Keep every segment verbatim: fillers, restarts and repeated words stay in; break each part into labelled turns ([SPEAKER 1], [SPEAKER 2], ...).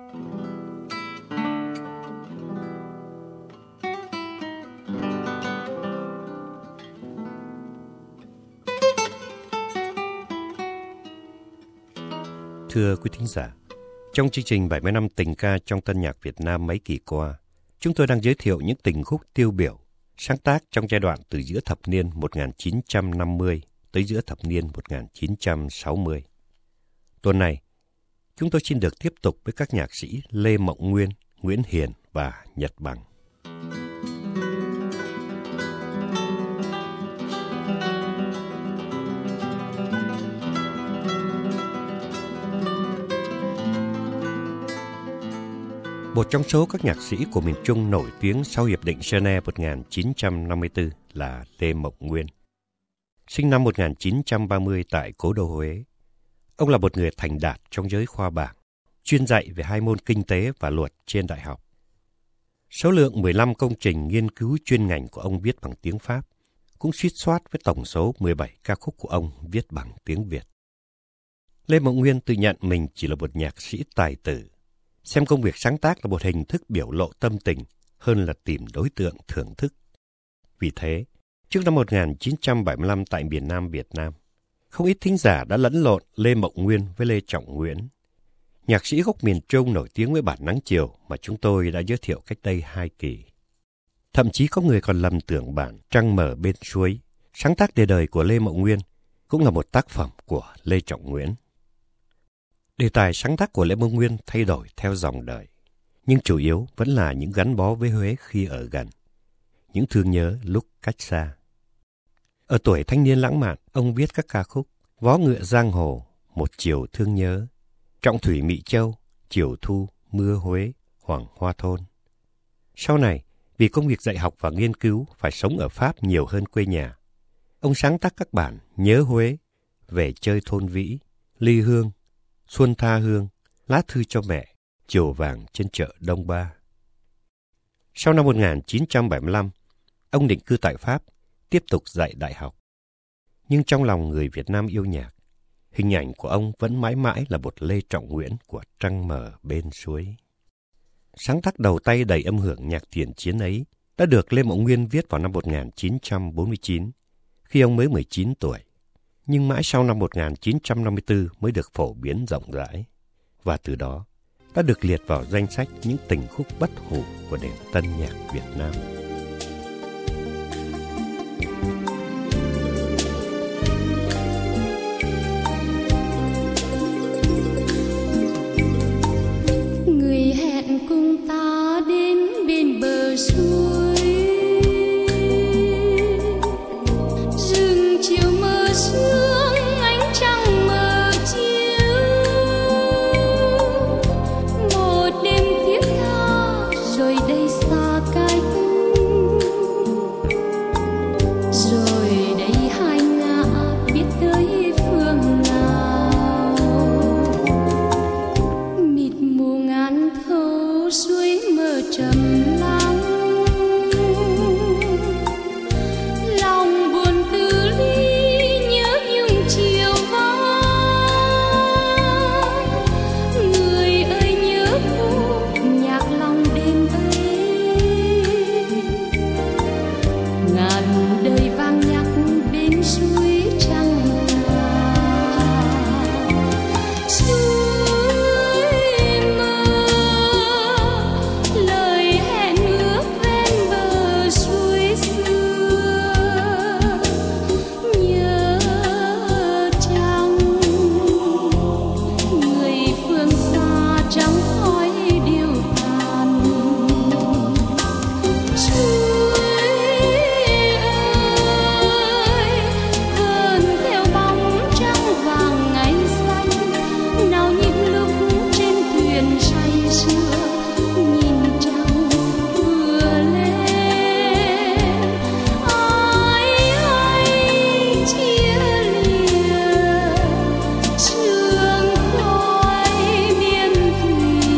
[SPEAKER 1] Thưa quý thính giả, trong chương trình bảy mươi năm tình ca trong tân nhạc Việt Nam mấy kỳ qua, chúng tôi đang giới thiệu những tình khúc tiêu biểu, sáng tác trong giai đoạn từ giữa thập niên một nghìn chín trăm năm mươi tới giữa thập niên một nghìn chín trăm sáu mươi. Tuần này, chúng tôi xin được tiếp tục với các nhạc sĩ Lê Mộng Nguyên, Nguyễn Hiền và Nhật Bằng. Một trong số các nhạc sĩ của miền Trung nổi tiếng sau Hiệp định Geneva một nghìn chín trăm năm mươi tư là Lê Mộng Nguyên. Sinh năm một nghìn chín trăm ba mươi tại cố đô Huế, ông là một người thành đạt trong giới khoa bảng, chuyên dạy về hai môn kinh tế và luật trên đại học. Số lượng mười lăm công trình nghiên cứu chuyên ngành của ông viết bằng tiếng Pháp, cũng suýt soát với tổng số mười bảy ca khúc của ông viết bằng tiếng Việt. Lê Mộng Nguyên tự nhận mình chỉ là một nhạc sĩ tài tử, xem công việc sáng tác là một hình thức biểu lộ tâm tình hơn là tìm đối tượng thưởng thức. Vì thế, trước năm một nghìn chín trăm bảy mươi lăm tại miền Nam Việt Nam, không ít thính giả đã lẫn lộn Lê Mộng Nguyên với Lê Trọng Nguyễn, nhạc sĩ gốc miền Trung nổi tiếng với bản Nắng Chiều mà chúng tôi đã giới thiệu cách đây hai kỳ. Thậm chí có người còn lầm tưởng bản Trăng Mở Bên Suối, sáng tác đề đời của Lê Mộng Nguyên, cũng là một tác phẩm của Lê Trọng Nguyễn. Đề tài sáng tác của Lê Mộng Nguyên thay đổi theo dòng đời, nhưng chủ yếu vẫn là những gắn bó với Huế khi ở gần, những thương nhớ lúc cách xa. Ở tuổi thanh niên lãng mạn, ông viết các ca khúc Vó Ngựa Giang Hồ, Một Chiều Thương Nhớ, Trọng Thủy Mị Châu, Chiều Thu, Mưa Huế, Hoàng Hoa Thôn. Sau này, vì công việc dạy học và nghiên cứu phải sống ở Pháp nhiều hơn quê nhà, ông sáng tác các bản Nhớ Huế, Về Chơi Thôn Vĩ, Ly Hương, Xuân Tha Hương, Lá Thư Cho Mẹ, Chiều Vàng Trên Chợ Đông Ba. Sau năm một nghìn chín trăm bảy mươi lăm, ông định cư tại Pháp, tiếp tục dạy đại học. Nhưng trong lòng người Việt Nam yêu nhạc, hình ảnh của ông vẫn mãi mãi là một Lê Trọng Nguyễn của Trăng Mở Bên Suối. Sáng tác đầu tay đầy âm hưởng nhạc tiền chiến ấy đã được Lê Mộng Nguyên viết vào năm một nghìn chín trăm bốn mươi chín, khi ông mới mười chín tuổi. Nhưng mãi sau năm một nghìn chín trăm năm mươi tư mới được phổ biến rộng rãi, và từ đó đã được liệt vào danh sách những tình khúc bất hủ của nền tân nhạc Việt Nam.
[SPEAKER 2] Người hẹn cùng ta đến bên bờ suối, rừng chiều mơ sương ánh trăng mờ chiếu, một đêm thiết tha rồi đây xa cách, rồi đây hai ngã biết tới phương nào. Mịt mù ngàn thâu suối mơ trầm lắng, lòng buồn từ ly nhớ nhung chiều vắng. Người ơi nhớ phút nhạc lòng đêm ấy, ngàn đời vang nhắc bên suối trăng ngà. Suối mơ lời hẹn ước ven bờ suối xưa, nhớ trăng người phương xa trắng khói điêu tàn. Suối ơi vờn theo bóng trăng vàng ngày xanh, nào những lúc trên thuyền say sưa nhìn trăng vừa lên. Ai ai chia lìa trường khói miên thủy,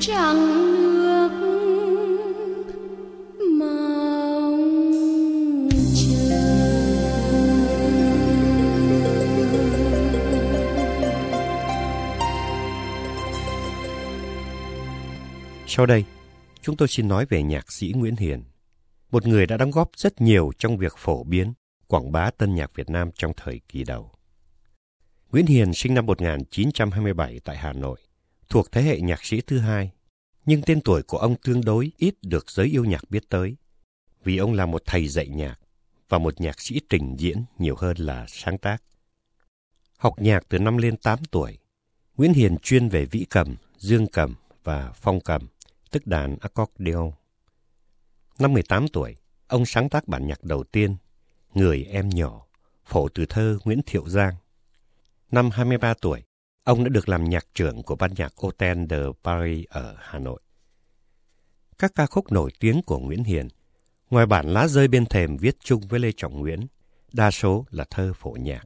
[SPEAKER 2] trăng nước mong chờ.
[SPEAKER 1] Sau đây, chúng tôi xin nói về nhạc sĩ Nguyễn Hiền, một người đã đóng góp rất nhiều trong việc phổ biến, quảng bá tân nhạc Việt Nam trong thời kỳ đầu. Nguyễn Hiền sinh năm một nghìn chín trăm hai mươi bảy tại Hà Nội, thuộc thế hệ nhạc sĩ thứ hai, nhưng tên tuổi của ông tương đối ít được giới yêu nhạc biết tới, vì ông là một thầy dạy nhạc và một nhạc sĩ trình diễn nhiều hơn là sáng tác. Học nhạc từ năm lên tám tuổi, Nguyễn Hiền chuyên về vĩ cầm, dương cầm và phong cầm, tức đàn accordion. Năm mười tám tuổi, ông sáng tác bản nhạc đầu tiên, Người Em Nhỏ, phổ từ thơ Nguyễn Thiệu Giang. Năm hai mươi ba tuổi, ông đã được làm nhạc trưởng của ban nhạc Hotel de Paris ở Hà Nội. Các ca khúc nổi tiếng của Nguyễn Hiền, ngoài bản Lá Rơi Bên Thềm viết chung với Lê Trọng Nguyễn, đa số là thơ phổ nhạc.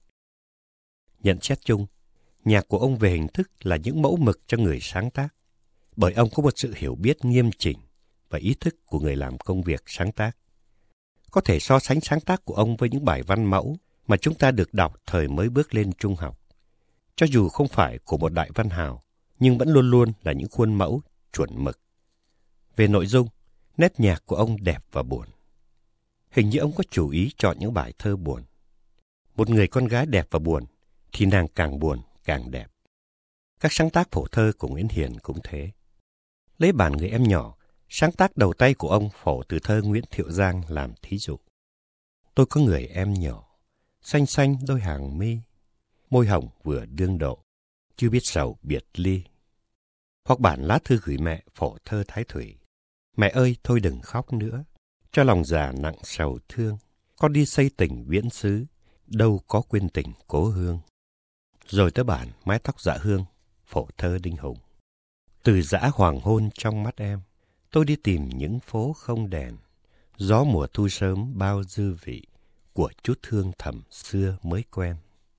[SPEAKER 1] Nhận xét chung, nhạc của ông về hình thức là những mẫu mực cho người sáng tác, bởi ông có một sự hiểu biết nghiêm chỉnh và ý thức của người làm công việc sáng tác. Có thể so sánh sáng tác của ông với những bài văn mẫu mà chúng ta được đọc thời mới bước lên trung học. Cho dù không phải của một đại văn hào, nhưng vẫn luôn luôn là những khuôn mẫu chuẩn mực. Về nội dung, nét nhạc của ông đẹp và buồn. Hình như ông có chủ ý chọn những bài thơ buồn. Một người con gái đẹp và buồn, thì nàng càng buồn càng đẹp. Các sáng tác phổ thơ của Nguyễn Hiền cũng thế. Lấy bản Người Em Nhỏ, sáng tác đầu tay của ông phổ từ thơ Nguyễn Thiệu Giang làm thí dụ. Tôi có người em nhỏ, xanh xanh đôi hàng mi, môi hồng vừa đương độ, chưa biết sầu biệt ly. Hoặc bản Lá Thư Gửi Mẹ phổ thơ Thái Thủy. Mẹ ơi thôi đừng khóc nữa, cho lòng già nặng sầu thương, con đi xây tỉnh viễn xứ, đâu có quên tình cố hương. Rồi tới bản Mái Tóc Dạ Hương phổ thơ Đinh Hùng. Từ dã hoàng hôn trong mắt em, tôi đi tìm những phố không đèn, gió mùa thu sớm bao dư vị của chút hương thầm xưa mới quen.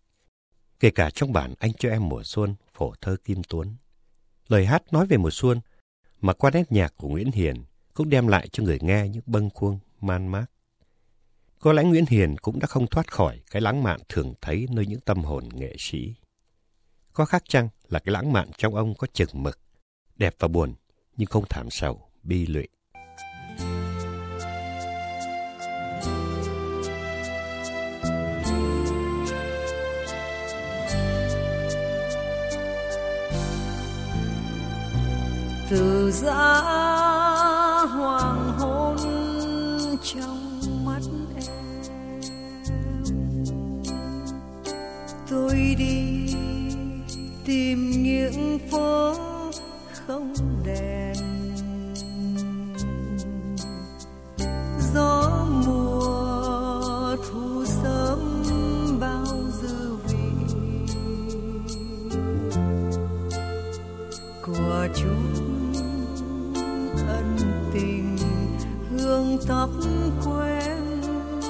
[SPEAKER 1] Kể cả trong bản Anh Cho Em Mùa Xuân phổ thơ Kim Tuấn, lời hát nói về mùa xuân mà qua nét nhạc của Nguyễn Hiền cũng đem lại cho người nghe những bâng khuâng man mác. Có lẽ Nguyễn Hiền cũng đã không thoát khỏi cái lãng mạn thường thấy nơi những tâm hồn nghệ sĩ. Có khác chăng là cái lãng mạn trong ông có chừng mực, đẹp và buồn nhưng không thảm sầu, bi lụy.
[SPEAKER 3] Từ giã hoàng hôn trong mắt em, tôi đi tìm những phố không đèn, gió mùa thu sớm bao dư vị của chút ân tình hương tóc quen,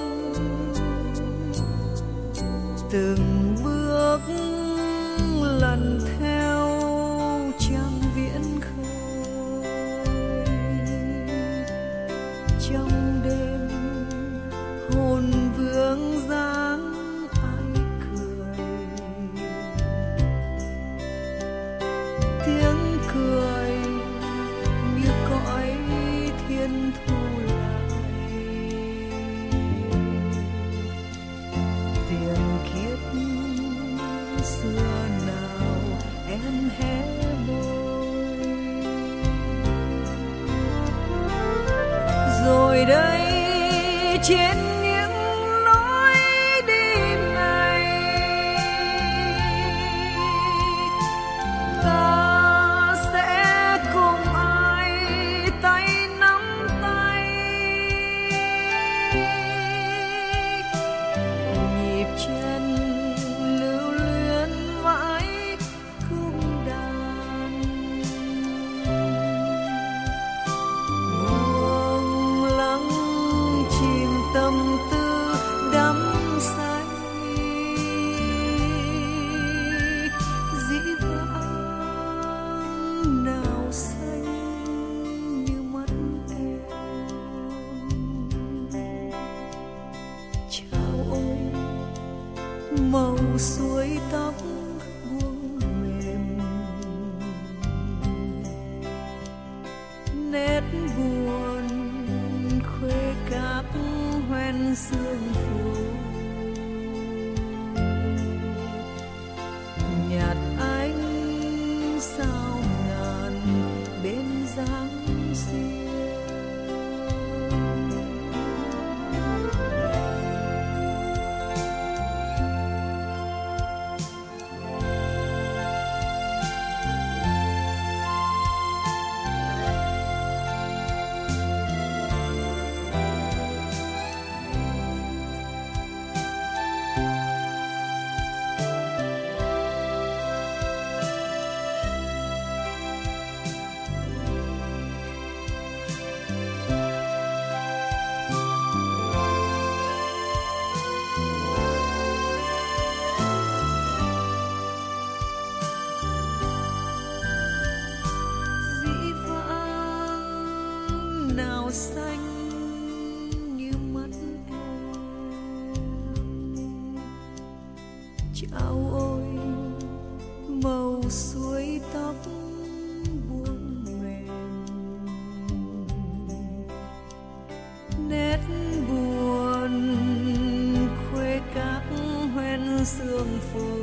[SPEAKER 3] từng bước lần theo trăng viễn khơi. Trong đêm hồn vương dáng ai cười, tiếng cười như cõi thiên thu lại. Tiền kiếp xưa nào em hé môi, rồi đây trên những lối đi này, ta sẽ cùng ai tay nắm tay, nhịp chân lưu luyến mãi cung đàn, buông lắng chìm tâm màu suối tóc buông mềm, nét buồn khuê các hoen sương phủ, nhạt ánh sao ngàn bên dáng xiêu. Nào xanh như mắt em, chao ôi màu suối tóc buông mềm, nét buồn khuê các hoen sương phủ,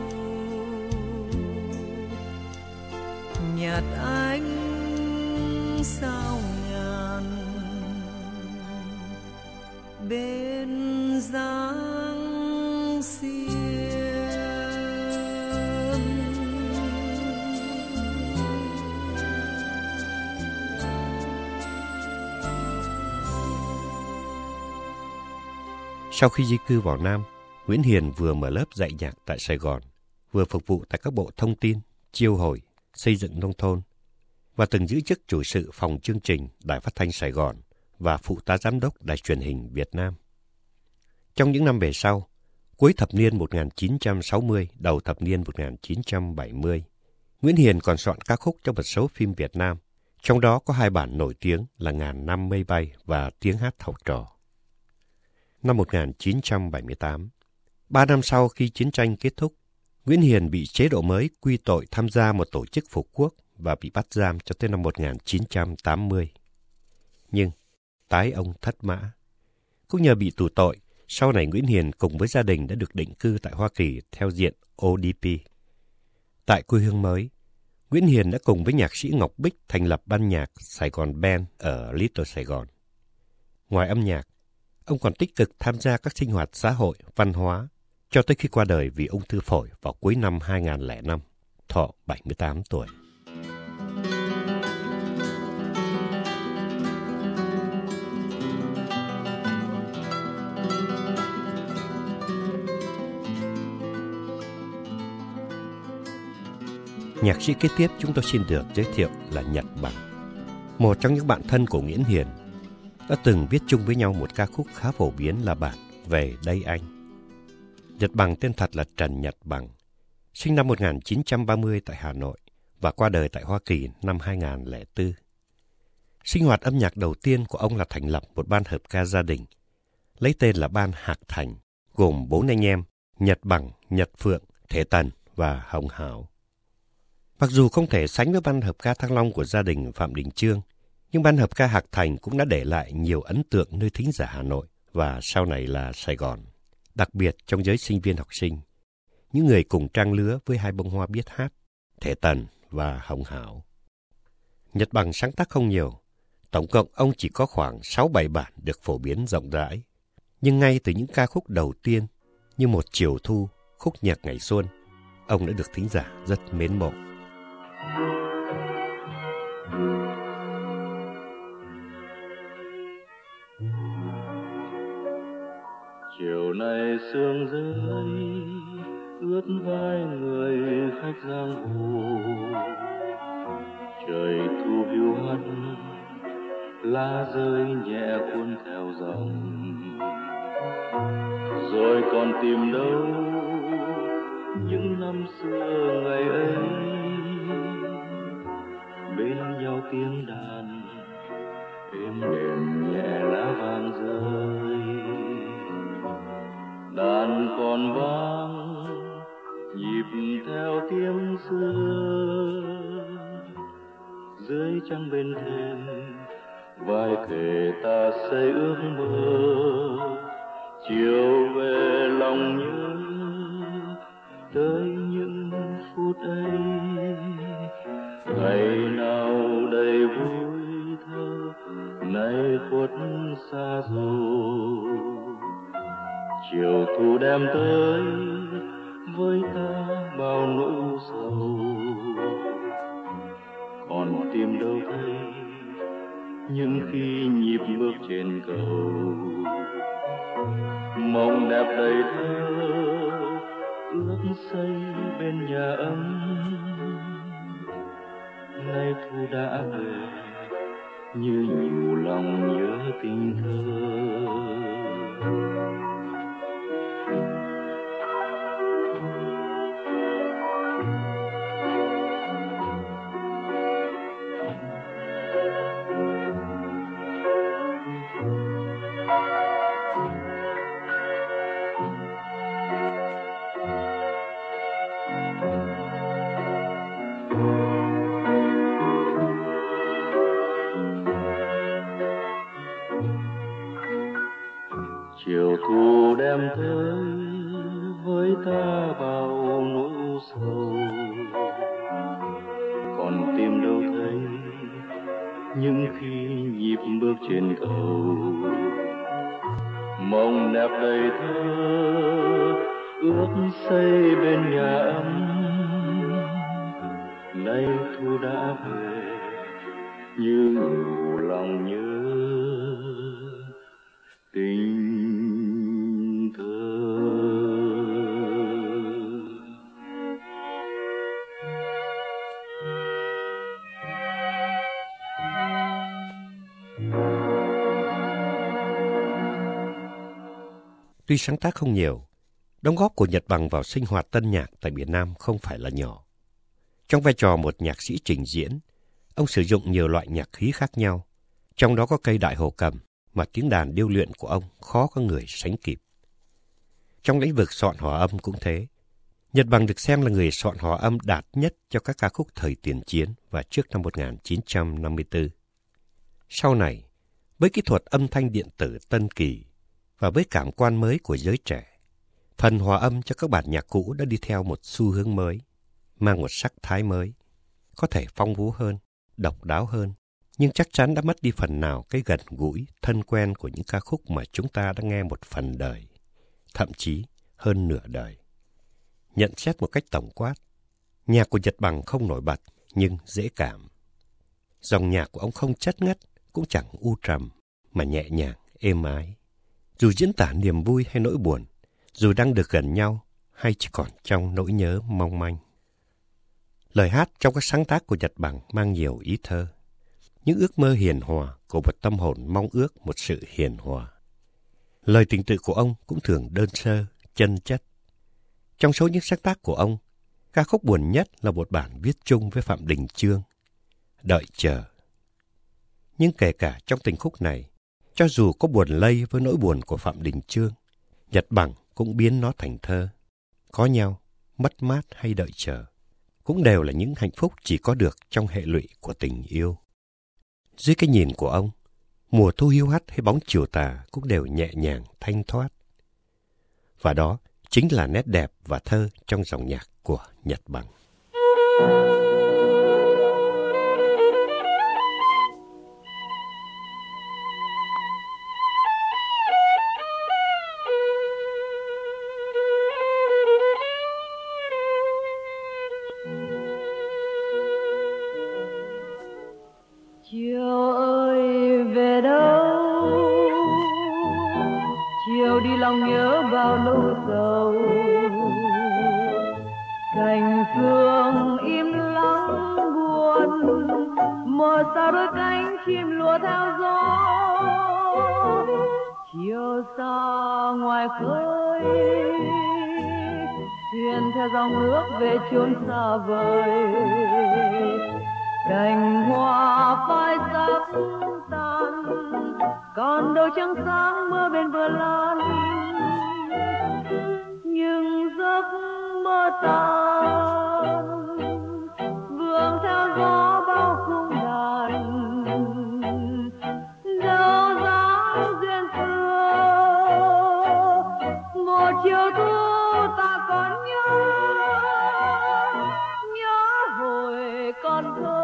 [SPEAKER 3] nhạt ánh sao bên dáng xiêm.
[SPEAKER 1] Sau khi di cư vào Nam, Nguyễn Hiền vừa mở lớp dạy nhạc tại Sài Gòn, vừa phục vụ tại các bộ thông tin, chiêu hồi, xây dựng nông thôn, và từng giữ chức chủ sự phòng chương trình Đài Phát thanh Sài Gòn và phụ tá giám đốc Đài Truyền hình Việt Nam. Trong những năm về sau, cuối thập niên một nghìn chín trăm sáu mươi, đầu thập niên một nghìn chín trăm bảy mươi, Nguyễn Hiền còn soạn ca khúc cho một số phim Việt Nam, trong đó có hai bản nổi tiếng là Ngàn năm mây bay và Tiếng hát học trò. Năm một nghìn chín trăm bảy mươi tám, ba năm sau khi chiến tranh kết thúc, Nguyễn Hiền bị chế độ mới quy tội tham gia một tổ chức phục quốc và bị bắt giam cho tới năm một nghìn chín trăm tám mươi. Nhưng tái ông thất mã. Cũng nhờ bị tù tội, sau này Nguyễn Hiền cùng với gia đình đã được định cư tại Hoa Kỳ theo diện O D P. Tại quê hương mới, Nguyễn Hiền đã cùng với nhạc sĩ Ngọc Bích thành lập ban nhạc Sài Gòn Band ở Little Sài Gòn. Ngoài âm nhạc, ông còn tích cực tham gia các sinh hoạt xã hội, văn hóa, cho tới khi qua đời vì ung thư phổi vào cuối năm hai nghìn lẻ năm, thọ bảy mươi tám tuổi. Nhạc sĩ kế tiếp chúng tôi xin được giới thiệu là Nhật Bằng, một trong những bạn thân của Nguyễn Hiền, đã từng viết chung với nhau một ca khúc khá phổ biến là bản Về đây anh. Nhật Bằng tên thật là Trần Nhật Bằng, sinh năm một nghìn chín trăm ba mươi tại Hà Nội và qua đời tại Hoa Kỳ năm hai nghìn lẻ bốn. Sinh hoạt âm nhạc đầu tiên của ông là thành lập một ban hợp ca gia đình, lấy tên là Ban Hạc Thành, gồm bốn anh em Nhật Bằng, Nhật Phượng, Thể Tần và Hồng Hảo. Mặc dù không thể sánh với ban hợp ca Thăng Long của gia đình Phạm Đình Chương, nhưng ban hợp ca Hạc Thành cũng đã để lại nhiều ấn tượng nơi thính giả Hà Nội và sau này là Sài Gòn, đặc biệt trong giới sinh viên học sinh, những người cùng trang lứa với hai bông hoa biết hát, Thể Tần và Hồng Hảo. Nhật Bằng sáng tác không nhiều, tổng cộng ông chỉ có khoảng sáu bảy bản được phổ biến rộng rãi. Nhưng ngay từ những ca khúc đầu tiên như Một Chiều Thu, Khúc Nhạc Ngày Xuân, ông đã được thính giả rất mến mộ.
[SPEAKER 4] Chiều nay sương rơi ướt vai người khách giang hồ, trời thu hiu hắt lá rơi nhẹ cuốn theo dòng, rồi còn tìm đâu những năm xưa ngày ấy, bên nhau tiếng đàn êm đềm nhẹ lá vàng rơi, đàn còn vang nhịp theo tiếng xưa dưới trăng bên thềm vai kề ta xây ước mơ chiều về lòng nhớ tới những phút ấy ngày nào đầy vui thơ nay khuất xa rồi chiều thu đem tới với ta bao nỗi sầu còn tìm đâu thấy những khi nhịp bước trên cầu mộng đẹp đầy thơ ước xây bên nhà ấm nay thu đã về như nhiều lòng nhớ tình thơ. Chiều thu đem tới với ta bao nỗi sầu còn tìm đâu thấy những khi nhịp bước trên cầu mộng đẹp đầy thơ ước xây bên nhà ấm nay thu đã về như nhiều lòng nhớ tình thơ.
[SPEAKER 1] Tuy sáng tác không nhiều, đóng góp của Nhật Bằng vào sinh hoạt tân nhạc tại miền Nam không phải là nhỏ. Trong vai trò một nhạc sĩ trình diễn, ông sử dụng nhiều loại nhạc khí khác nhau, trong đó có cây đại hồ cầm mà tiếng đàn điêu luyện của ông khó có người sánh kịp. Trong lĩnh vực soạn hòa âm cũng thế. Nhật Bằng được xem là người soạn hòa âm đạt nhất cho các ca khúc thời tiền chiến và trước năm một nghìn chín trăm năm mươi tư. Sau này, với kỹ thuật âm thanh điện tử tân kỳ và với cảm quan mới của giới trẻ, phần hòa âm cho các bản nhạc cũ đã đi theo một xu hướng mới, mang một sắc thái mới, có thể phong phú hơn, độc đáo hơn, nhưng chắc chắn đã mất đi phần nào cái gần gũi, thân quen của những ca khúc mà chúng ta đã nghe một phần đời, thậm chí hơn nửa đời. Nhận xét một cách tổng quát, nhạc của Nhật Bằng không nổi bật nhưng dễ cảm. Dòng nhạc của ông không chất ngất, cũng chẳng u trầm, mà nhẹ nhàng, êm ái. Dù diễn tả niềm vui hay nỗi buồn, dù đang được gần nhau hay chỉ còn trong nỗi nhớ mong manh. Lời hát trong các sáng tác của Nhật Bằng mang nhiều ý thơ, những ước mơ hiền hòa của một tâm hồn mong ước một sự hiền hòa. Lời tình tự của ông cũng thường đơn sơ, chân chất. Trong số những sáng tác của ông, ca khúc buồn nhất là một bản viết chung với Phạm Đình Chương, Đợi Chờ. Nhưng kể cả trong tình khúc này, cho dù có buồn lây với nỗi buồn của Phạm Đình Chương, Nhật Bằng cũng biến nó thành thơ. Có nhau, mất mát hay đợi chờ, cũng đều là những hạnh phúc chỉ có được trong hệ lụy của tình yêu. Dưới cái nhìn của ông, mùa thu hiu hắt hay bóng chiều tà cũng đều nhẹ nhàng, thanh thoát. Và đó chính là nét đẹp và thơ trong dòng nhạc của Nhật Bằng.
[SPEAKER 3] Chiều ơi về đâu, chiều đi lòng nhớ bao lâu sầu, cành phương im lặng buồn, một sao đôi cánh chim lùa theo gió. Chiều xa ngoài khơi, thuyền theo dòng nước về chốn xa vời, cành hoa phai sắc tan, còn đâu trăng sáng mưa bên bờ lan. Nhưng giấc mơ mơ tan, vương theo gió bao khung đàn, đâu dáng duyên xưa. Một chiều thu ta còn nhớ, nhớ hồi còn thơ,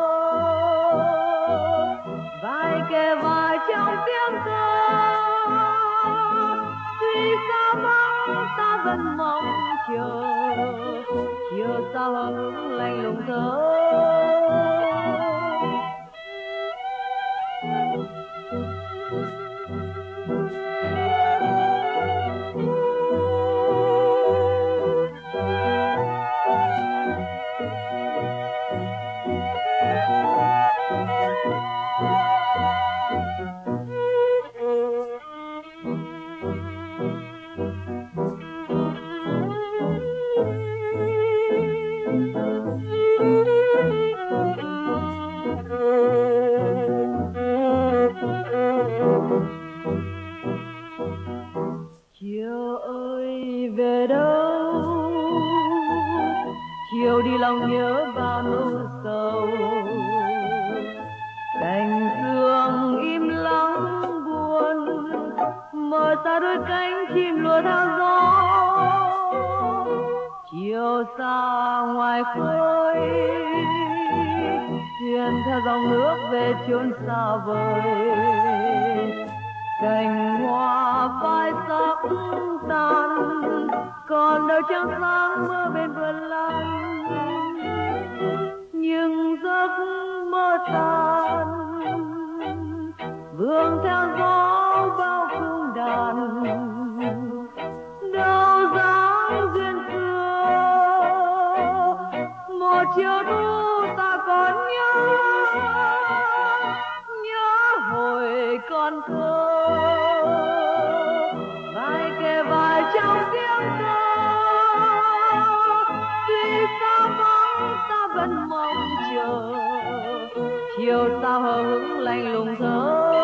[SPEAKER 3] vai kề vai trong tiếng thơ. Tuy xa vắng ta vẫn mong chờ, chiều sao hững lạnh lùng thơ. Chiều ơi về đâu, chiều đi lòng nhớ bao nỗi sầu. Cành sương im lặng buồn, mở xa đôi cánh chim lùa theo gió. Chiều xa ngoài khơi, thuyền theo dòng nước về chốn xa vời. Cành hoa phai sắc tàn, còn đâu trăng sáng mơ bên vườn lan. Nhưng giấc mơ tan, vương theo gió bao khung đàn, đâu dáng duyên xưa. Một chiều thu ta còn nhớ, nhớ hồi còn thơ, vai kề vai trong tiếng thơ. Tuy xa vắng ta vẫn mong chờ, chiều sao hờ hững lạnh lùng thơ.